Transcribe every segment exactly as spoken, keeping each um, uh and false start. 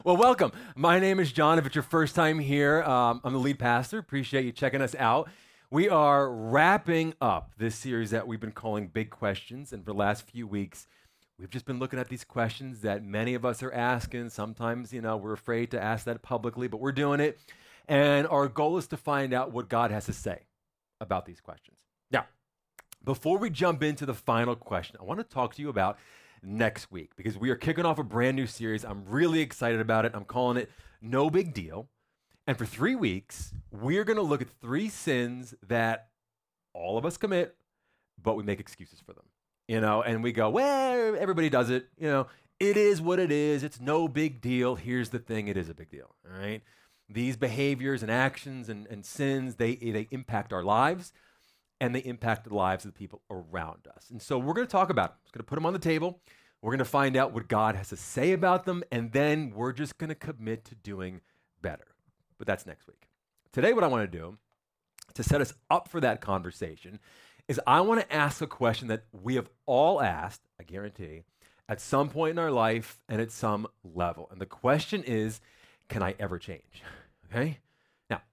Well, welcome. My name is John. If it's your first time here, um, I'm the lead pastor. Appreciate you checking us out. We are wrapping up this series that we've been calling Big Questions. And for the last few weeks, we've just been looking at these questions that many of us are asking. Sometimes, you know, we're afraid to ask that publicly, but we're doing it. And our goal is to find out what God has to say about these questions. Now, before we jump into the final question, I want to talk to you about next week because we are kicking off a brand new series. I'm really excited about it. I'm calling it No Big Deal. And for three weeks, we're going to look at three sins that all of us commit, but we make excuses for them. You know, and we go, well, everybody does it. You know, it is what it is. It's no big deal. Here's the thing. It is a big deal. All right. These behaviors and actions and, and sins, they, they impact our lives and they impact the lives of the people around us. And so we're going to talk about them. We're going to put them on the table. We're going to find out what God has to say about them, and then we're just going to commit to doing better. But that's next week. Today, what I want to do to set us up for that conversation is I want to ask a question that we have all asked, I guarantee, at some point in our life and at some level. And the question is, can I ever change? Okay? Now,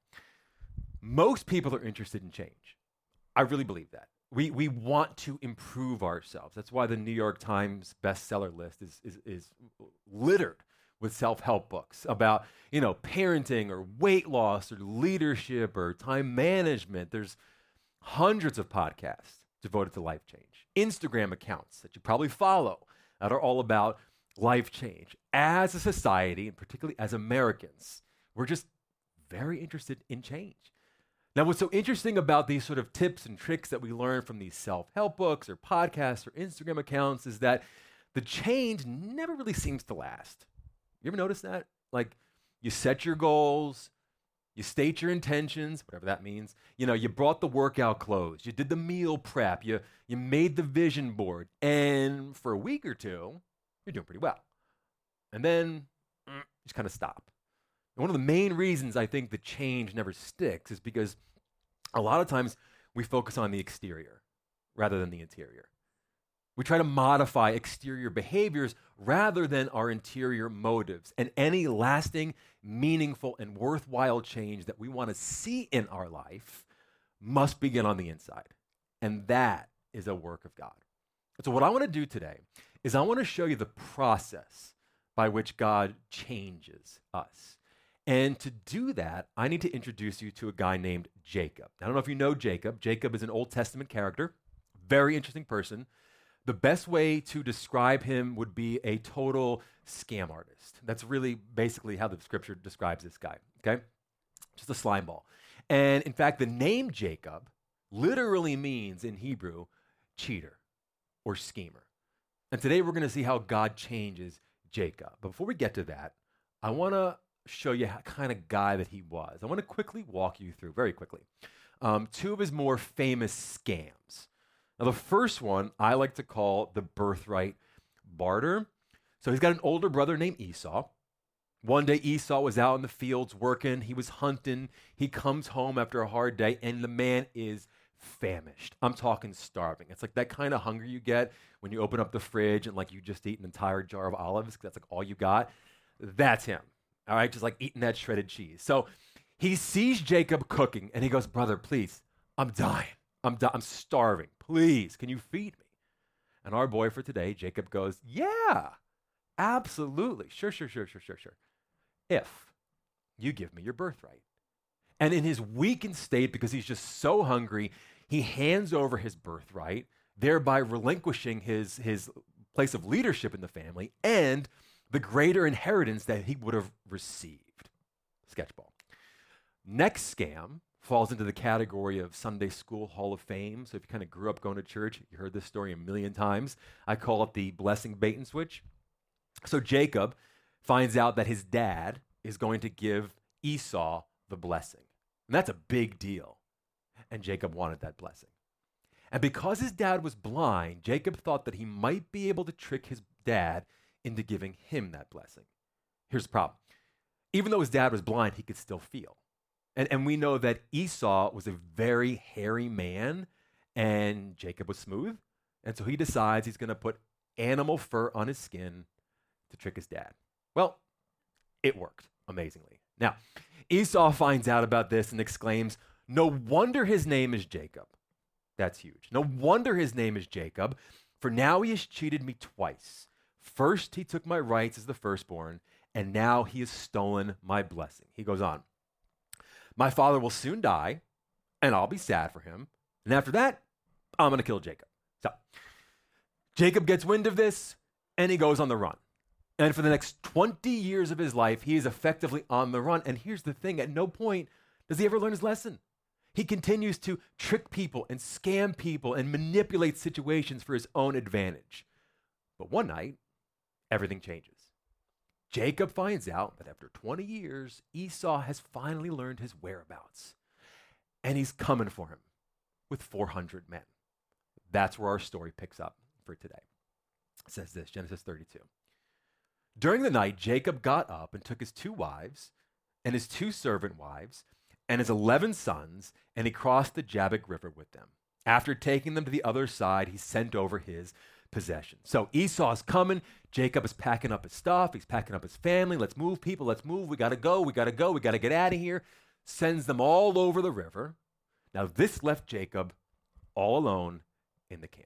most people are interested in change. I really believe that. We we want to improve ourselves. That's why the New York Times bestseller list is, is, is littered with self-help books about, you know, parenting or weight loss or leadership or time management. There's hundreds of podcasts devoted to life change. Instagram accounts that you probably follow that are all about life change. As a society, and particularly as Americans, we're just very interested in change. Now, what's so interesting about these sort of tips and tricks that we learn from these self-help books or podcasts or Instagram accounts is that the change never really seems to last. You ever notice that? Like, you set your goals, you state your intentions, whatever that means. You know, you brought the workout clothes, you did the meal prep, you, you made the vision board, and for a week or two, you're doing pretty well. And then, mm, you just kind of stop. And one of the main reasons I think the change never sticks is because a lot of times we focus on the exterior rather than the interior. We try to modify exterior behaviors rather than our interior motives. And any lasting, meaningful, and worthwhile change that we want to see in our life must begin on the inside. And that is a work of God. And so what I want to do today is I want to show you the process by which God changes us. And to do that, I need to introduce you to a guy named Jacob. I don't know if you know Jacob. Jacob is an Old Testament character, very interesting person. The best way to describe him would be a total scam artist. That's really basically how the scripture describes this guy, okay? Just a slime ball. And in fact, the name Jacob literally means in Hebrew, cheater or schemer. And today we're going to see how God changes Jacob. But before we get to that, I want to show you how kind of guy that he was. I want to quickly walk you through, very quickly, um, two of his more famous scams. Now, the first one I like to call the birthright barter. So he's got an older brother named Esau. One day Esau was out in the fields working. He was hunting. He comes home after a hard day, and the man is famished. I'm talking starving. It's like that kind of hunger you get when you open up the fridge and like you just eat an entire jar of olives because that's like all you got. That's him. All right, just like eating that shredded cheese. So he sees Jacob cooking, and he goes, brother, please, I'm dying. I'm di- I'm starving. Please, can you feed me? And our boy for today, Jacob, goes, yeah, absolutely. Sure, sure, sure, sure, sure, sure. If you give me your birthright. And in his weakened state, because he's just so hungry, he hands over his birthright, thereby relinquishing his, his place of leadership in the family and the greater inheritance that he would have received. Sketchball. Next scam falls into the category of Sunday School Hall of Fame. So if you kind of grew up going to church, you heard this story a million times. I call it the blessing bait and switch. So Jacob finds out that his dad is going to give Esau the blessing. And that's a big deal. And Jacob wanted that blessing. And because his dad was blind, Jacob thought that he might be able to trick his dad into giving him that blessing. Here's the problem. Even though his dad was blind, he could still feel. And, and we know that Esau was a very hairy man, and Jacob was smooth. And so he decides he's going to put animal fur on his skin to trick his dad. Well, It worked amazingly. Now, Esau finds out about this and exclaims, "No wonder his name is Jacob." That's huge. No wonder his name is Jacob, for now he has cheated me twice. First, he took my rights as the firstborn, and now he has stolen my blessing. He goes on, "My father will soon die, and I'll be sad for him. And after that, I'm going to kill Jacob." So, Jacob gets wind of this, and he goes on the run. And for the next twenty years of his life, he is effectively on the run. And here's the thing, at no point does he ever learn his lesson. He continues to trick people and scam people and manipulate situations for his own advantage. But one night, everything changes. Jacob finds out that after twenty years, Esau has finally learned his whereabouts. And he's coming for him with four hundred men. That's where our story picks up for today. It says this, Genesis thirty-two. During the night, Jacob got up and took his two wives and his two servant wives and his eleven sons, and he crossed the Jabbok River with them. After taking them to the other side, he sent over his possessions. So Esau's coming. Jacob is packing up his stuff. He's packing up his family. Let's move, people. Let's move. We got to go. We got to go. We got to get out of here. Sends them all over the river. Now, this left Jacob all alone in the camp.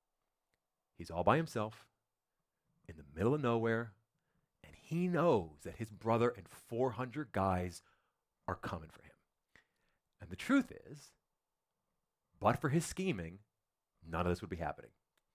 He's all by himself in the middle of nowhere, and he knows that his brother and four hundred guys are coming for him. And the truth is, but for his scheming, none of this would be happening.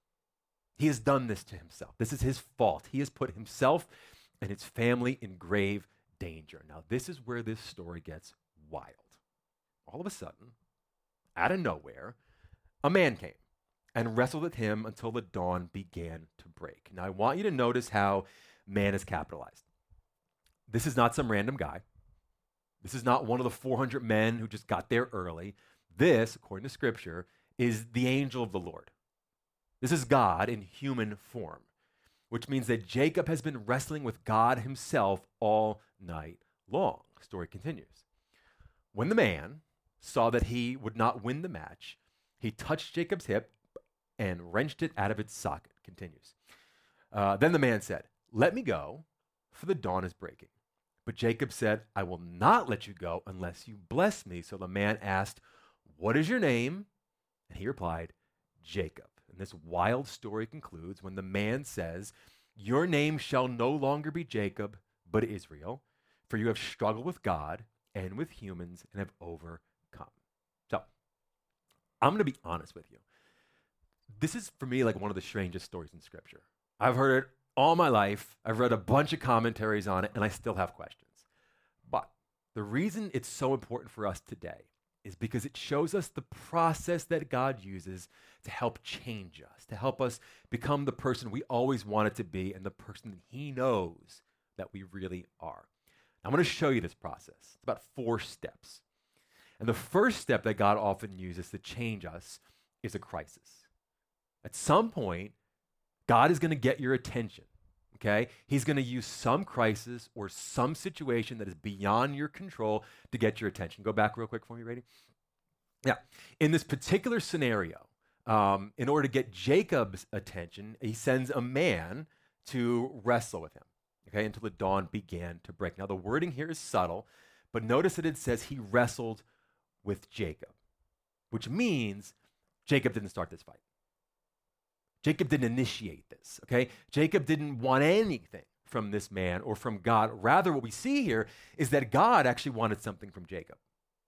He has done this to himself. This is his fault. He has put himself and his family in grave danger. Now, this is where this story gets wild. All of a sudden, out of nowhere, a man came and wrestled with him until the dawn began to break. Now, I want you to notice how man is capitalized. This is not some random guy. This is not one of the four hundred men who just got there early. This, according to Scripture, is the angel of the Lord. This is God in human form, which means that Jacob has been wrestling with God himself all night long. The story continues. When the man saw that he would not win the match, he touched Jacob's hip and wrenched it out of its socket. Continues. Uh, then the man said, "Let me go, for the dawn is breaking." But Jacob said, "I will not let you go unless you bless me." So the man asked, "What is your name?" And he replied, "Jacob." And this wild story concludes when the man says, "Your name shall no longer be Jacob, but Israel, for you have struggled with God and with humans and have overcome." So I'm going to be honest with you. This is, for me, like one of the strangest stories in Scripture. I've heard it all my life. I've read a bunch of commentaries on it, and I still have questions. But the reason it's so important for us today is because it shows us the process that God uses to help change us, to help us become the person we always wanted to be and the person that he knows that we really are. I'm going to show you this process. It's about four steps. And the first step that God often uses to change us is a crisis. At some point, God is going to get your attention, okay? He's going to use some crisis or some situation that is beyond your control to get your attention. Go back real quick for me, Brady. Yeah. In this particular scenario, um, in order to get Jacob's attention, he sends a man to wrestle with him, okay, until the dawn began to break. Now, the wording here is subtle, but notice that it says he wrestled with Jacob, which means Jacob didn't start this fight. Jacob didn't initiate this, okay? Jacob didn't want anything from this man or from God. Rather, what we see here is that God actually wanted something from Jacob.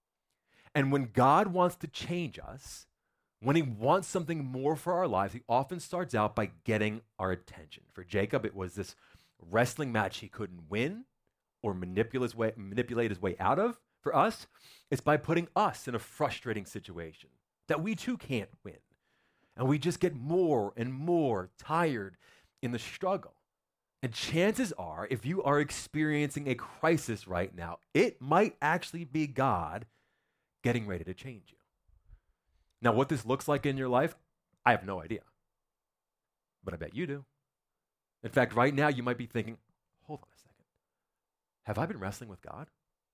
And when God wants to change us, when he wants something more for our lives, he often starts out by getting our attention. For Jacob, it was this wrestling match he couldn't win or manipulate his way, manipulate his way out of. For us, it's by putting us in a frustrating situation that we too can't win. And we just get more and more tired in the struggle. And chances are, if you are experiencing a crisis right now, it might actually be God getting ready to change you. Now, what this looks like in your life, I have no idea. But I bet you do. In fact, right now, you might be thinking, hold on a second. Have I been wrestling with God?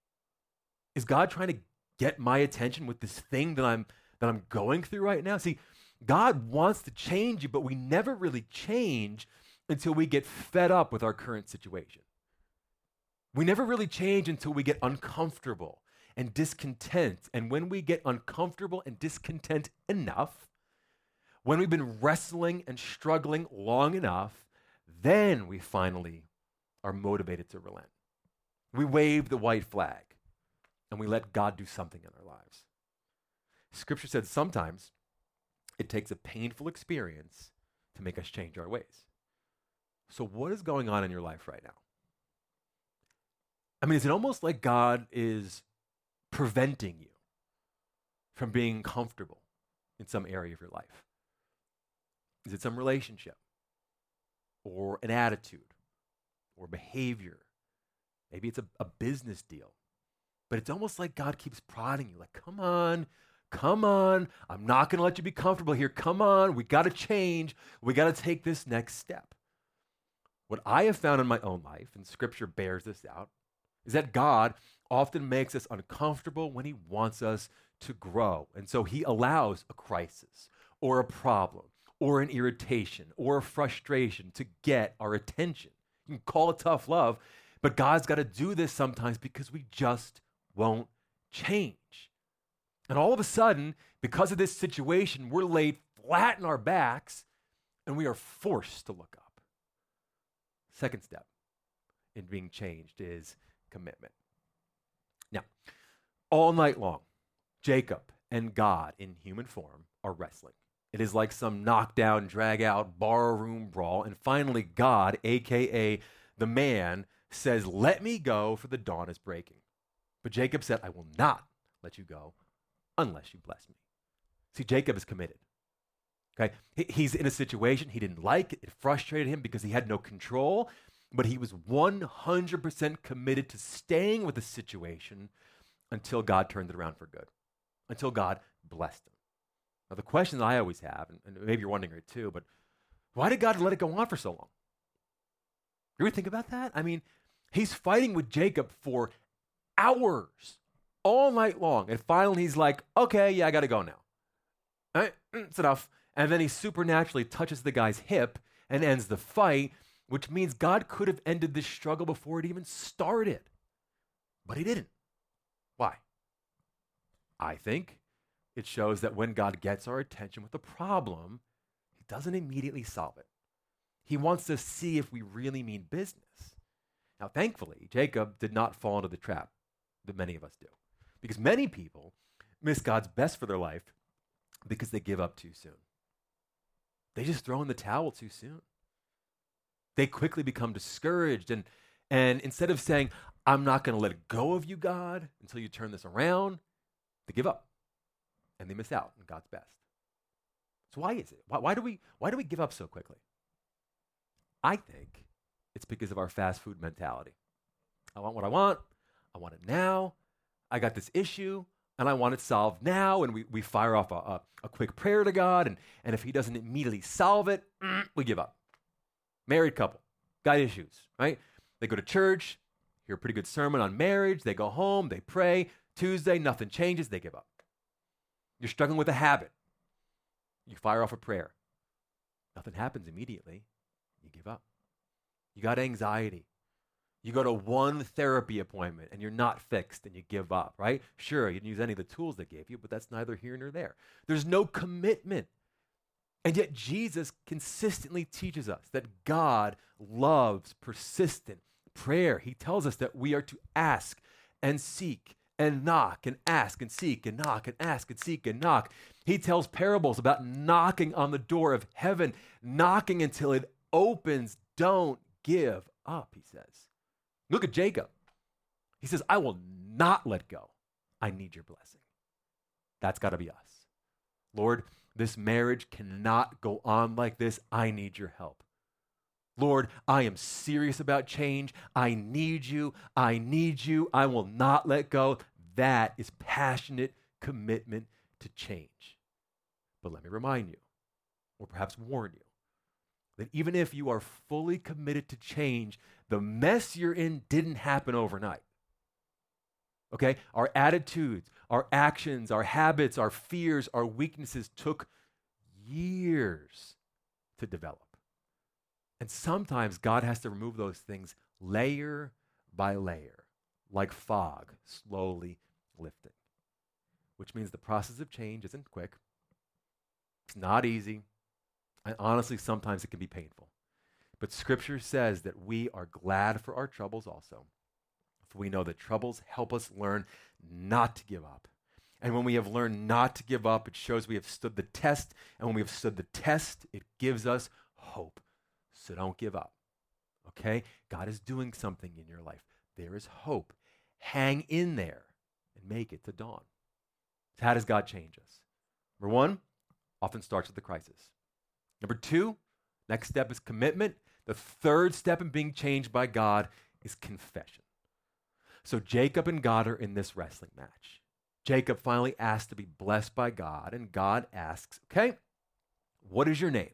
Is God trying to get my attention with this thing that I'm that I'm going through right now? See, God wants to change you, but we never really change until we get fed up with our current situation. We never really change until we get uncomfortable and discontent. And when we get uncomfortable and discontent enough, when we've been wrestling and struggling long enough, then we finally are motivated to relent. We wave the white flag and we let God do something in our lives. Scripture said sometimes it takes a painful experience to make us change our ways. So what is going on in your life right now? I mean, is it almost like God is preventing you from being comfortable in some area of your life? Is it some relationship or an attitude or behavior? Maybe it's a, a business deal. But it's almost like God keeps prodding you, like, come on, come on. I'm not going to let you be comfortable here. Come on. We got to change. We got to take this next step. What I have found in my own life, and Scripture bears this out, is that God often makes us uncomfortable when he wants us to grow. And so he allows a crisis or a problem or an irritation or a frustration to get our attention. You can call it tough love, but God's got to do this sometimes because we just won't change. And all of a sudden, because of this situation, we're laid flat in our backs and we are forced to look up. Second step in being changed is commitment. Now, all night long, Jacob and God in human form are wrestling. It is like some knockdown, drag-out, barroom brawl. And finally, God, a k a the man, says, let me go, for the dawn is breaking. But Jacob said, I will not let you go unless you bless me. See, Jacob is committed. Okay, he's in a situation he didn't like. It frustrated him because he had no control, but he was one hundred percent committed to staying with the situation until God turned it around for good, until God blessed him. Now, the question I always have, and maybe you're wondering it too, but why did God let it go on for so long? You ever think about that? I mean, he's fighting with Jacob for hours, all night long, and finally he's like, okay, yeah, I got to go now. All right, it's enough. And then he supernaturally touches the guy's hip and ends the fight, which means God could have ended this struggle before it even started. But he didn't. Why? I think it shows that when God gets our attention with a problem, he doesn't immediately solve it. He wants to see if we really mean business. Now, thankfully, Jacob did not fall into the trap that many of us do, because many people miss God's best for their life because they give up too soon. They just throw in the towel too soon. They quickly become discouraged, and, and instead of saying, I'm not going to let go of you, God, until you turn this around, they give up, and they miss out on God's best. So why is it? Why, why do we, why do we give up so quickly? I think it's because of our fast food mentality. I want what I want. I want it now. I got this issue, and I want it solved now. And we, we fire off a, a, a quick prayer to God, and, and if he doesn't immediately solve it, we give up. Married couple, got issues, right? They go to church, hear a pretty good sermon on marriage, they go home, they pray. Tuesday, nothing changes, they give up. You're struggling with a habit. You fire off a prayer. Nothing happens immediately. You give up. You got anxiety. You go to one therapy appointment and you're not fixed and you give up, right? Sure, you didn't use any of the tools they gave you, but that's neither here nor there. There's no commitment. And yet Jesus consistently teaches us that God loves persistent prayer. He tells us that we are to ask and seek and knock and ask and seek and knock and ask and seek and knock. He tells parables about knocking on the door of heaven, knocking until it opens. Don't give up, he says. Look at Jacob. He says, I will not let go. I need your blessing. That's got to be us. Lord, this marriage cannot go on like this. I need your help. Lord, I am serious about change. I need you. I need you. I will not let go. That is passionate commitment to change. But let me remind you, or perhaps warn you, that even if you are fully committed to change, the mess you're in didn't happen overnight. Okay? Our attitudes, our actions, our habits, our fears, our weaknesses took years to develop. And sometimes God has to remove those things layer by layer, like fog, slowly lifting. Which means the process of change isn't quick. It's not easy. And honestly, sometimes it can be painful. But Scripture says that we are glad for our troubles also. For we know that troubles help us learn not to give up. And when we have learned not to give up, it shows we have stood the test. And when we have stood the test, it gives us hope. So don't give up. Okay? God is doing something in your life. There is hope. Hang in there and make it to dawn. So how does God change us? Number one, often starts with the crisis. Number two, next step is commitment. The third step in being changed by God is confession. So Jacob and God are in this wrestling match. Jacob finally asks to be blessed by God, and God asks, okay, what is your name?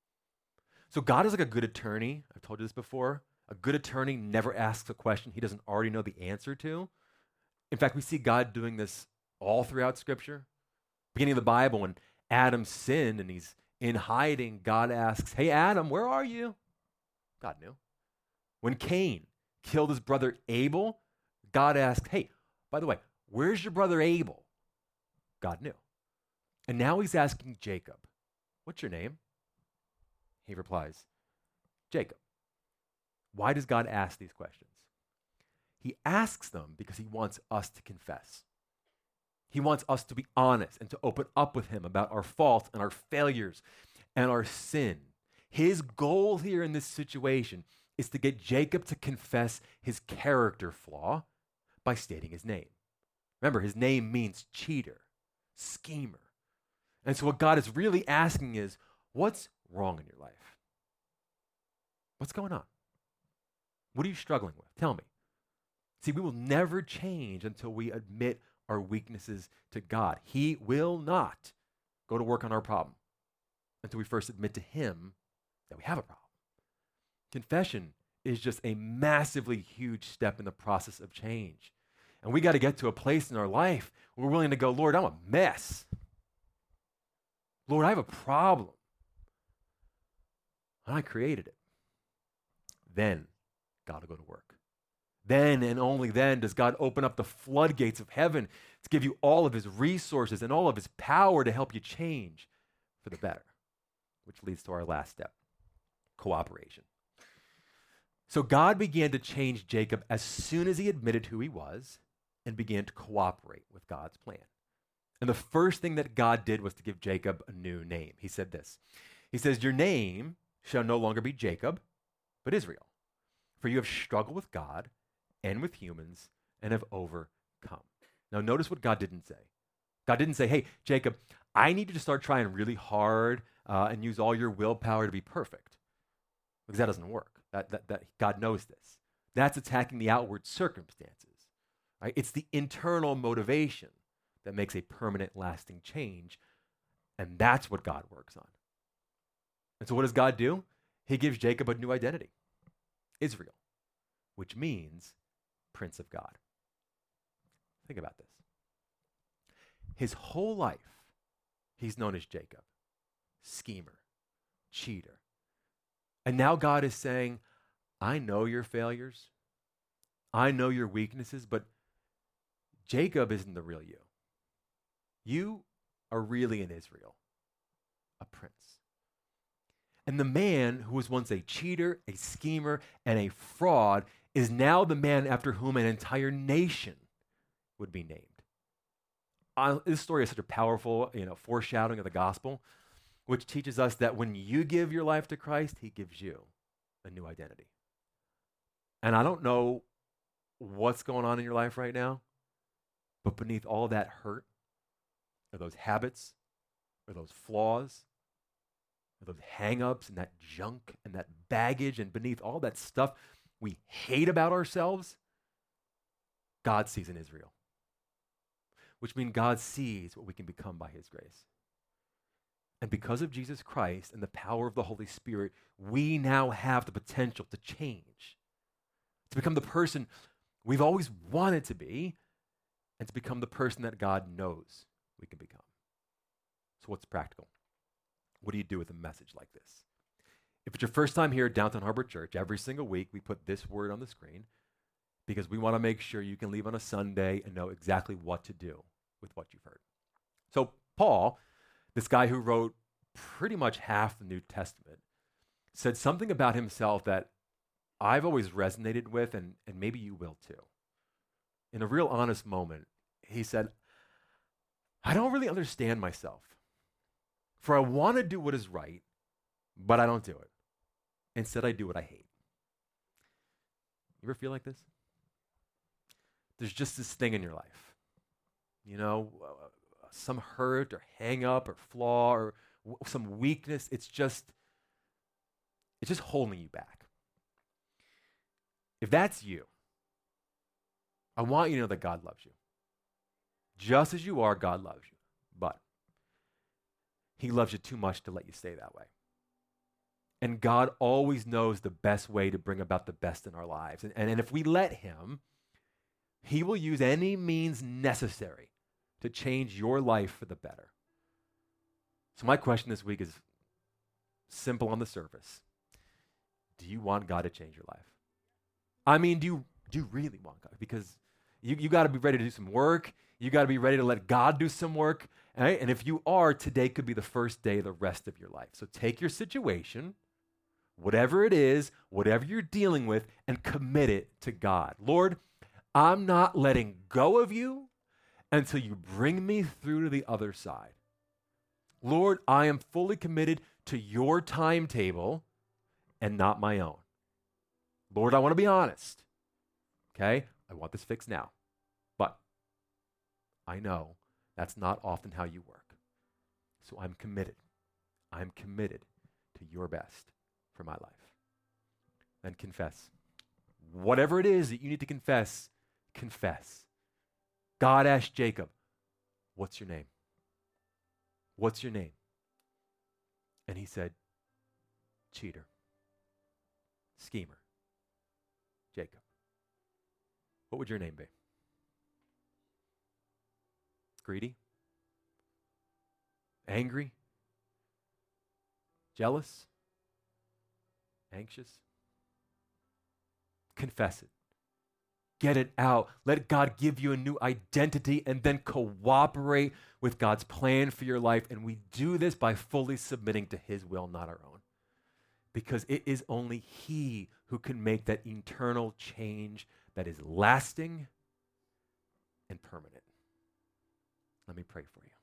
So God is like a good attorney. I've told you this before. A good attorney never asks a question he doesn't already know the answer to. In fact, we see God doing this all throughout Scripture. Beginning of the Bible, when Adam sinned and he's in hiding, God asks, hey, Adam, where are you? God knew. When Cain killed his brother Abel, God asked, hey, by the way, where's your brother Abel? God knew. And now he's asking Jacob, what's your name? He replies, Jacob. Why does God ask these questions? He asks them because he wants us to confess. He wants us to be honest and to open up with him about our faults and our failures and our sin. His goal here in this situation is to get Jacob to confess his character flaw by stating his name. Remember, his name means cheater, schemer. And so what God is really asking is, what's wrong in your life? What's going on? What are you struggling with? Tell me. See, we will never change until we admit our weaknesses to God. He will not go to work on our problem until we first admit to him that we have a problem. Confession is just a massively huge step in the process of change. And we got to get to a place in our life where we're willing to go, Lord, I'm a mess. Lord, I have a problem. And I created it. Then God will go to work. Then and only then does God open up the floodgates of heaven to give you all of his resources and all of his power to help you change for the better, which leads to our last step, cooperation. So God began to change Jacob as soon as he admitted who he was and began to cooperate with God's plan. And the first thing that God did was to give Jacob a new name. He said this. He says, your name shall no longer be Jacob, but Israel, for you have struggled with God and with humans and have overcome. Now notice what God didn't say. God didn't say, hey, Jacob, I need you to start trying really hard uh, and use all your willpower to be perfect. Because that doesn't work. That, that, that God knows this. That's attacking the outward circumstances. Right? It's the internal motivation that makes a permanent, lasting change. And that's what God works on. And so what does God do? He gives Jacob a new identity, Israel, which means Prince of God. Think about this. His whole life, he's known as Jacob, schemer, cheater. And now God is saying, I know your failures. I know your weaknesses, but Jacob isn't the real you. You are really in Israel, a prince. And the man who was once a cheater, a schemer, and a fraud is now the man after whom an entire nation would be named. Uh, this story is such a powerful, you know, foreshadowing of the gospel, which teaches us that when you give your life to Christ, he gives you a new identity. And I don't know what's going on in your life right now, but beneath all that hurt, are those habits, or those flaws, or those hang-ups and that junk and that baggage, and beneath all that stuff we hate about ourselves, God sees in Israel, which means God sees what we can become by his grace. And because of Jesus Christ and the power of the Holy Spirit, we now have the potential to change, to become the person we've always wanted to be, and to become the person that God knows we can become. So what's practical? What do you do with a message like this? If it's your first time here at Downtown Harbor Church, every single week we put this word on the screen. because we want to make sure you can leave on a Sunday and know exactly what to do with what you've heard. So Paul, this guy who wrote pretty much half the New Testament, said something about himself that I've always resonated with, and, and maybe you will too. In a real honest moment, he said, I don't really understand myself, for I want to do what is right, but I don't do it. Instead, I do what I hate. You ever feel like this? There's just this thing in your life, you know, uh, some hurt or hang up or flaw or w- some weakness. It's just, it's just holding you back. If that's you, I want you to know that God loves you. Just as you are, God loves you. But he loves you too much to let you stay that way. And God always knows the best way to bring about the best in our lives. And, and, and if we let him, he will use any means necessary to change your life for the better. So my question this week is simple on the surface. Do you want God to change your life? I mean, do you, do you really want God? Because you, you got to be ready to do some work. You got to be ready to let God do some work. Right? And if you are, today could be the first day of the rest of your life. So take your situation, whatever it is, whatever you're dealing with, and commit it to God. Lord, I'm not letting go of you until you bring me through to the other side. Lord, I am fully committed to your timetable and not my own. Lord, I want to be honest. Okay? I want this fixed now. But I know that's not often how you work. So I'm committed. I'm committed to your best for my life. Then confess. Whatever it is that you need to confess, confess. God asked Jacob, what's your name? What's your name? And he said, cheater, schemer, Jacob. What would your name be? Greedy? Angry? Jealous? Anxious? Confess it. Get it out. Let God give you a new identity and then cooperate with God's plan for your life. And we do this by fully submitting to his will, not our own. Because it is only he who can make that eternal change that is lasting and permanent. Let me pray for you.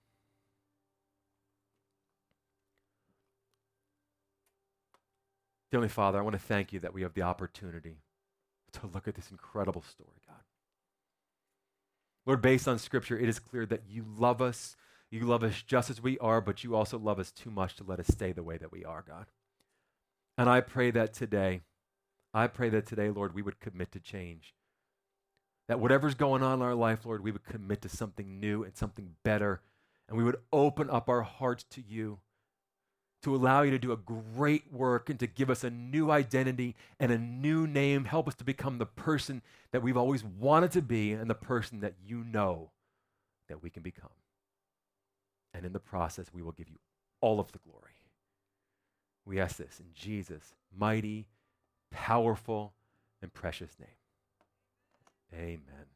Heavenly Father, I want to thank you that we have the opportunity to look at this incredible story, God. Lord, based on Scripture, it is clear that you love us. You love us just as we are, but you also love us too much to let us stay the way that we are, God. And I pray that today, I pray that today, Lord, we would commit to change. That whatever's going on in our life, Lord, we would commit to something new and something better, and we would open up our hearts to you, to allow you to do a great work and to give us a new identity and a new name. Help us to become the person that we've always wanted to be and the person that you know that we can become. And in the process, we will give you all of the glory. We ask this in Jesus' mighty, powerful, and precious name. Amen.